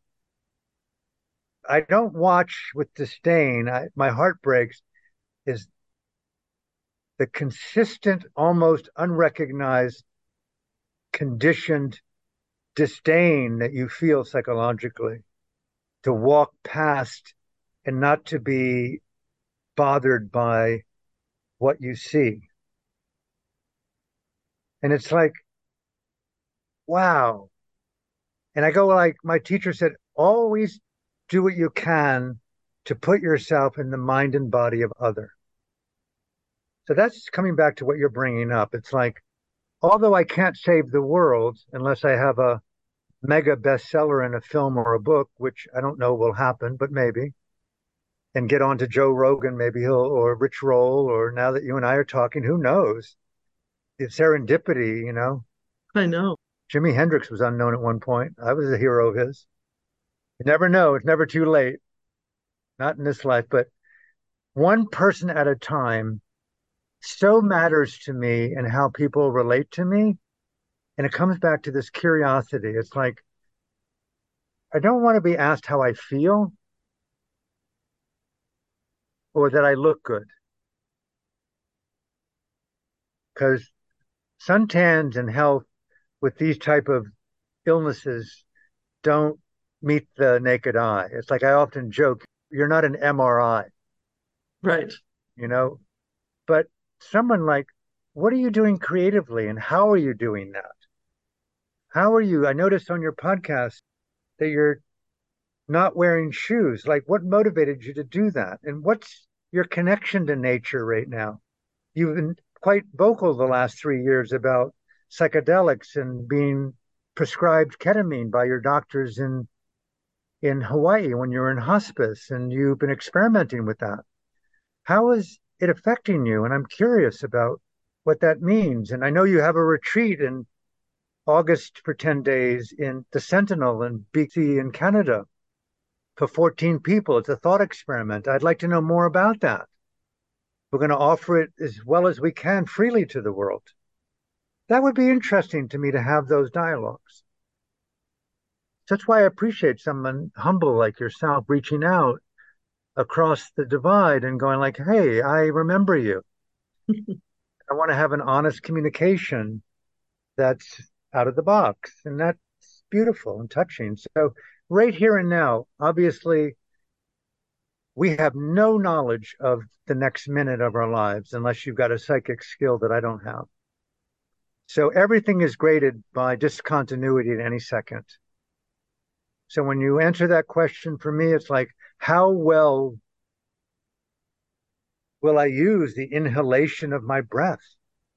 I don't watch with disdain. My heart breaks is the consistent, almost unrecognized, conditioned disdain that you feel psychologically to walk past and not to be bothered by what you see. And it's like, wow. And I go like my teacher said, always do what you can to put yourself in the mind and body of other. So that's coming back to what you're bringing up. It's like, although I can't save the world unless I have a mega bestseller in a film or a book, which I don't know will happen, but maybe, and get on to Joe Rogan, maybe or Rich Roll, or now that you and I are talking, who knows? It's serendipity, you know. I know. Jimi Hendrix was unknown at one point. I was a hero of his. You never know. It's never too late. Not in this life, but one person at a time so matters to me and how people relate to me. And it comes back to this curiosity. It's like, I don't want to be asked how I feel or that I look good. Because suntans and health with these type of illnesses don't meet the naked eye. It's like I often joke, you're not an MRI, Right. you know, but someone like, what are you doing creatively and how are you doing that? How are you? I noticed on your podcast that you're not wearing shoes. Like, what motivated you to do that? And what's your connection to nature right now? You've been quite vocal the last 3 years about psychedelics and being prescribed ketamine by your doctors in Hawaii when you're in hospice, and you've been experimenting with that. How is it affecting you? And I'm curious about what that means. And I know you have a retreat in August for 10 days in the Sentinel in BC in Canada for 14 people. It's a thought experiment. I'd like to know more about that. We're going to offer it as well as we can freely to the world. That would be interesting to me to have those dialogues. That's why I appreciate someone humble like yourself reaching out across the divide and going like, "Hey, I remember you. I want to have an honest communication that's out of the box." And that's beautiful and touching. So, right here and now, obviously, we have no knowledge of the next minute of our lives unless you've got a psychic skill that I don't have. So, everything is graded by discontinuity at any second. So, when you answer that question for me, it's like, how well will I use the inhalation of my breath?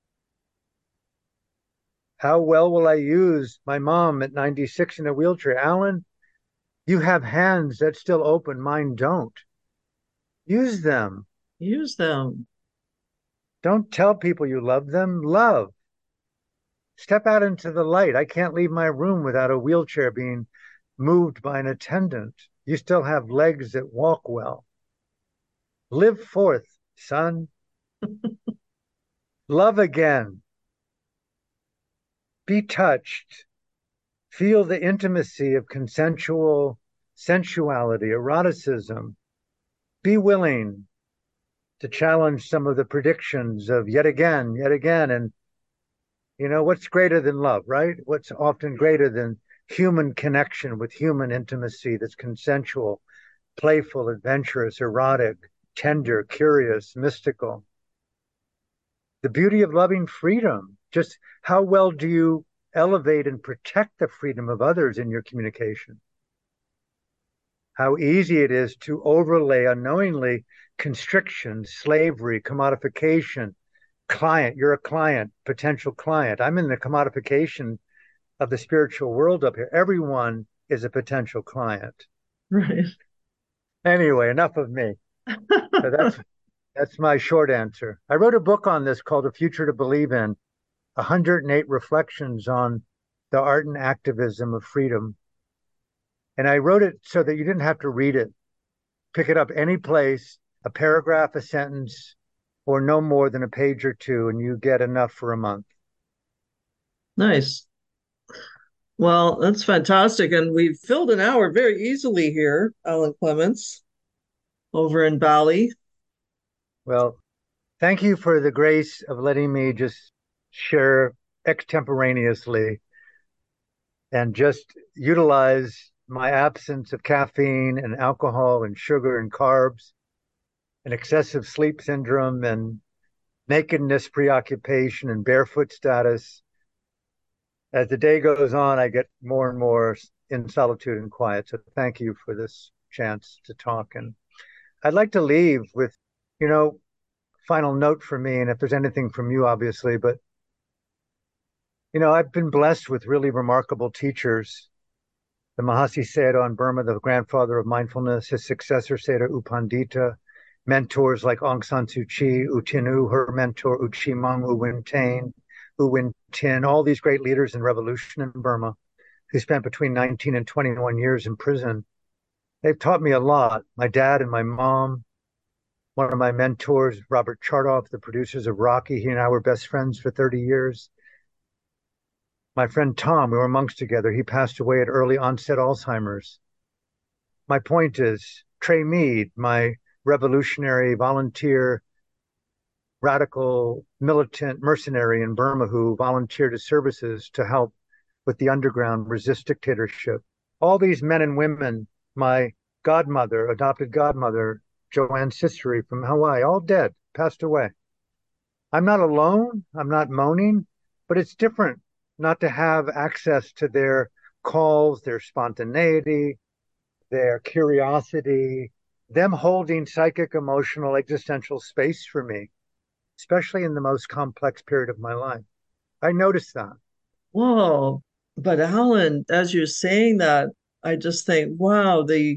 How well will I use my mom at 96 in a wheelchair? Alan, you have hands that still open, mine don't. Use them. Use them. Don't tell people you love them. Love. Step out into the light. I can't leave my room without a wheelchair being moved by an attendant. You still have legs that walk well. Live forth, son. Love again. Be touched. Feel the intimacy of consensual sensuality, eroticism. Be willing to challenge some of the predictions of yet again, yet again. And, what's greater than love, right? What's often greater than human connection with human intimacy that's consensual, playful, adventurous, erotic, tender, curious, mystical. The beauty of loving freedom. Just how well do you elevate and protect the freedom of others in your communication? How easy it is to overlay unknowingly constriction, slavery, commodification, client. You're a client, potential client. I'm in the commodification of the spiritual world up here. Everyone is a potential client. Right. Anyway, enough of me. So that's my short answer. I wrote a book on this called A Future to Believe in, 108 reflections on the art and activism of freedom. And I wrote it so that you didn't have to read it. Pick it up any place, a paragraph, a sentence, or no more than a page or two, and you get enough for a month. Nice. Well, that's fantastic. And we've filled an hour very easily here, Alan Clements, over in Bali. Well, thank you for the grace of letting me just share extemporaneously and just utilize my absence of caffeine and alcohol and sugar and carbs and excessive sleep syndrome and nakedness preoccupation and barefoot status. As the day goes on, I get more and more in solitude and quiet. So thank you for this chance to talk. And I'd like to leave with, you know, final note for me, and if there's anything from you, obviously, but I've been blessed with really remarkable teachers. The Mahasi Sayadaw in Burma, the grandfather of mindfulness, his successor, Sayadaw U Pandita, mentors like Aung San Suu Kyi, U Tin U, her mentor, U Chi Mung, U Win Tain, U Win Tin, all these great leaders in revolution in Burma who spent between 19 and 21 years in prison. They've taught me a lot. My dad and my mom, one of my mentors, Robert Chartoff, the producers of Rocky, he and I were best friends for 30 years. My friend Tom, we were monks together. He passed away at early onset Alzheimer's. My point is, Trey Mead, my revolutionary volunteer, radical militant mercenary in Burma who volunteered his services to help with the underground, resist dictatorship. All these men and women, my godmother, adopted godmother, Joanne Ciceri from Hawaii, all dead, passed away. I'm not alone. I'm not moaning, but it's different not to have access to their calls, their spontaneity, their curiosity, them holding psychic, emotional, existential space for me, especially in the most complex period of my life. I noticed that. Whoa. But Alan, as you're saying that, I just think, wow, the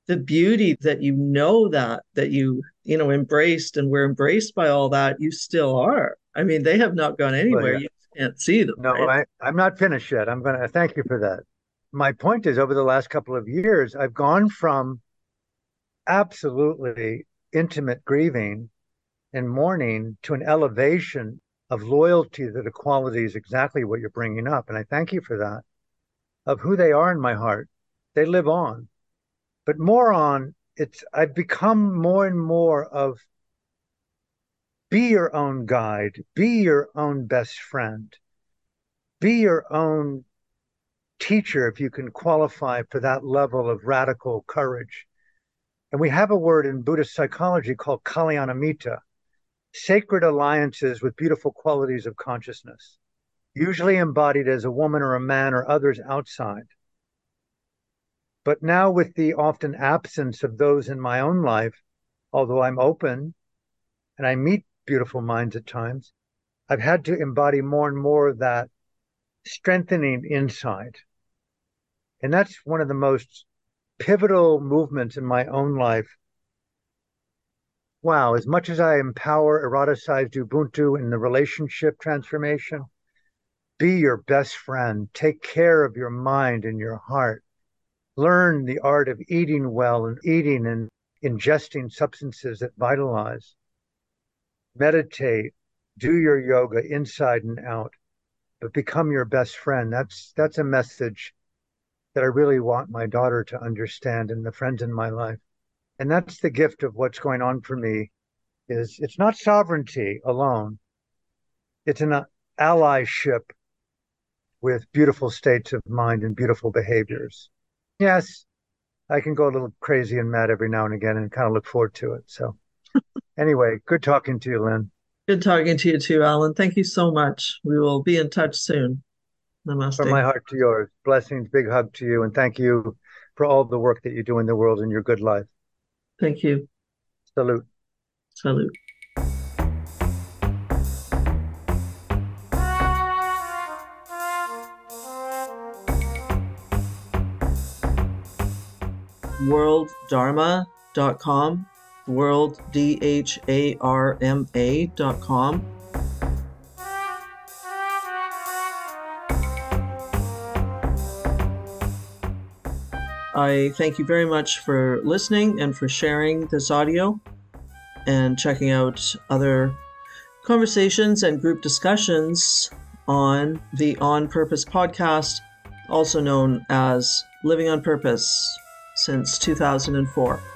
the beauty that that you embraced and were embraced by all that, you still are. I mean, they have not gone Well, anywhere. yeah. You can't see them, No, right? I'm not finished yet. I'm going to thank you for that. My point is, over the last couple of years, I've gone from absolutely intimate grieving and mourning to an elevation of loyalty to the qualities exactly what you're bringing up. And I thank you for that, of who they are in my heart. They live on, but more on I've become more and more of be your own guide, be your own best friend, be your own teacher if you can qualify for that level of radical courage. And we have a word in Buddhist psychology called Kalyanamitta, sacred alliances with beautiful qualities of consciousness, usually embodied as a woman or a man or others outside. But now, with the often absence of those in my own life, although I'm open and I meet beautiful minds at times, I've had to embody more and more of that strengthening inside. And that's one of the most pivotal movements in my own life. Wow, as much as I empower eroticized Ubuntu in the relationship transformation, be your best friend. Take care of your mind and your heart. Learn the art of eating well and eating and ingesting substances that vitalize. Meditate, do your yoga inside and out, but become your best friend. That's a message that I really want my daughter to understand and the friends in my life. And that's the gift of what's going on for me is it's not sovereignty alone. It's an allyship with beautiful states of mind and beautiful behaviors. Yes, I can go a little crazy and mad every now and again and kind of look forward to it. So anyway, good talking to you, Lynn. Good talking to you too, Alan. Thank you so much. We will be in touch soon. From my Namaste. heart to yours. Blessings, big hug to you, and thank you for all the work that you do in the world and your good life. Thank you. Salute. Salute. worlddharma.com, worlddharma.com. I thank you very much for listening and for sharing this audio and checking out other conversations and group discussions on the On Purpose podcast, also known as Living on Purpose, since 2004.